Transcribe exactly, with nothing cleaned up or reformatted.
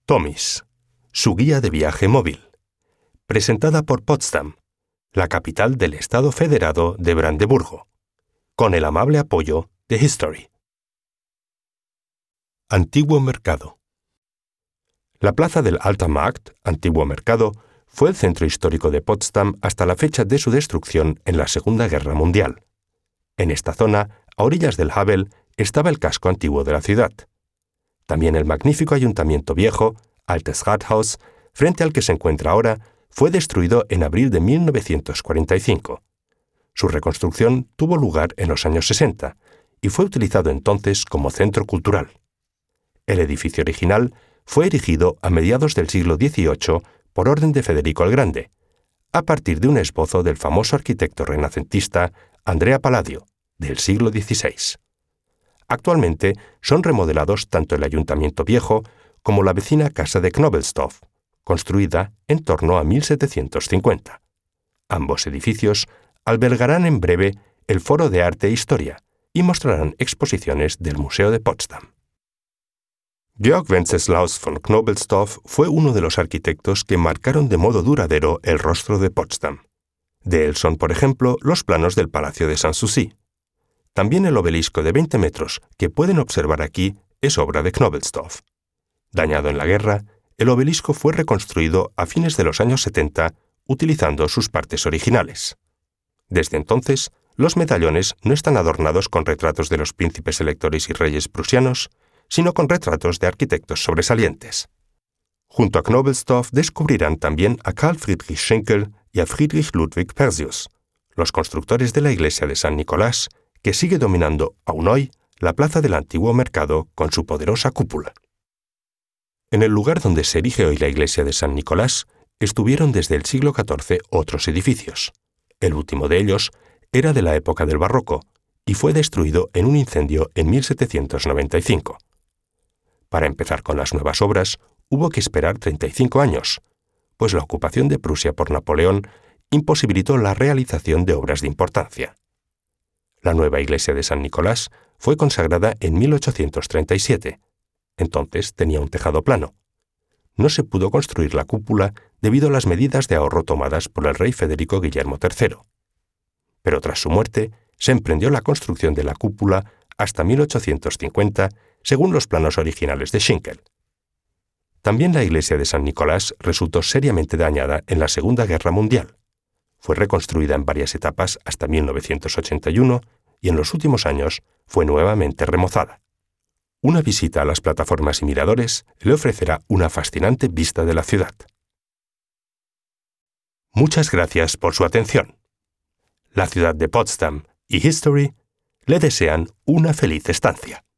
Tomis, su guía de viaje móvil, presentada por Potsdam, la capital del Estado Federado de Brandeburgo, con el amable apoyo de History. Antiguo Mercado. La plaza del Alter Markt, Antiguo Mercado, fue el centro histórico de Potsdam hasta la fecha de su destrucción en la Segunda Guerra Mundial. En esta zona, a orillas del Havel, estaba el casco antiguo de la ciudad. También el magnífico ayuntamiento viejo, Altes Rathaus, frente al que se encuentra ahora, fue destruido en abril de mil novecientos cuarenta y cinco. Su reconstrucción tuvo lugar en los años sesenta y fue utilizado entonces como centro cultural. El edificio original fue erigido a mediados del siglo dieciocho por orden de Federico el Grande, a partir de un esbozo del famoso arquitecto renacentista Andrea Palladio, del siglo dieciséis. Actualmente son remodelados tanto el ayuntamiento viejo como la vecina casa de Knobelsdorff, construida en torno a mil setecientos cincuenta. Ambos edificios albergarán en breve el Foro de Arte e Historia y mostrarán exposiciones del Museo de Potsdam. Georg Wenceslaus von Knobelsdorff fue uno de los arquitectos que marcaron de modo duradero el rostro de Potsdam. De él son, por ejemplo, los planos del Palacio de Sanssouci. También el obelisco de veinte metros que pueden observar aquí es obra de Knobelsdorff. Dañado en la guerra, el obelisco fue reconstruido a fines de los años setenta utilizando sus partes originales. Desde entonces, los medallones no están adornados con retratos de los príncipes electores y reyes prusianos, sino con retratos de arquitectos sobresalientes. Junto a Knobelsdorff descubrirán también a Carl Friedrich Schinkel y a Friedrich Ludwig Persius, los constructores de la iglesia de San Nicolás, que sigue dominando aún hoy la plaza del Antiguo Mercado con su poderosa cúpula. En el lugar donde se erige hoy la iglesia de San Nicolás, estuvieron desde el siglo catorce otros edificios. El último de ellos era de la época del Barroco y fue destruido en un incendio en mil setecientos noventa y cinco. Para empezar con las nuevas obras, hubo que esperar treinta y cinco años, pues la ocupación de Prusia por Napoleón imposibilitó la realización de obras de importancia. La nueva iglesia de San Nicolás fue consagrada en mil ochocientos treinta y siete. Entonces tenía un tejado plano. No se pudo construir la cúpula debido a las medidas de ahorro tomadas por el rey Federico Guillermo tercero. Pero tras su muerte, se emprendió la construcción de la cúpula hasta mil ochocientos cincuenta, según los planos originales de Schinkel. También la iglesia de San Nicolás resultó seriamente dañada en la Segunda Guerra Mundial. Fue reconstruida en varias etapas hasta mil novecientos ochenta y uno y en los últimos años fue nuevamente remozada. Una visita a las plataformas y miradores le ofrecerá una fascinante vista de la ciudad. Muchas gracias por su atención. La ciudad de Potsdam y History le desean una feliz estancia.